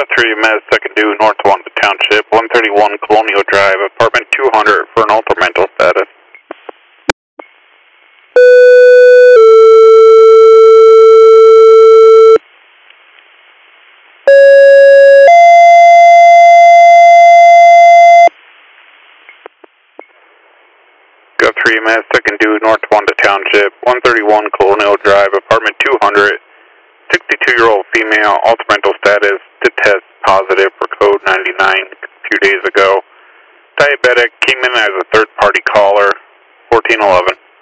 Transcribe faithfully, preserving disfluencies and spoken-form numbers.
Got three Med second due, North Wanda Township, one thirty-one Colonial Drive, apartment two hundred for an altered mental status. Got three Med second due, North Wanda Township, one thirty-one Colonial Drive, apartment two hundred, sixty-two-year-old female, altered mental status, did test positive for code ninety-nine a few days ago. Diabetic, came in as a third-party caller, fourteen eleven.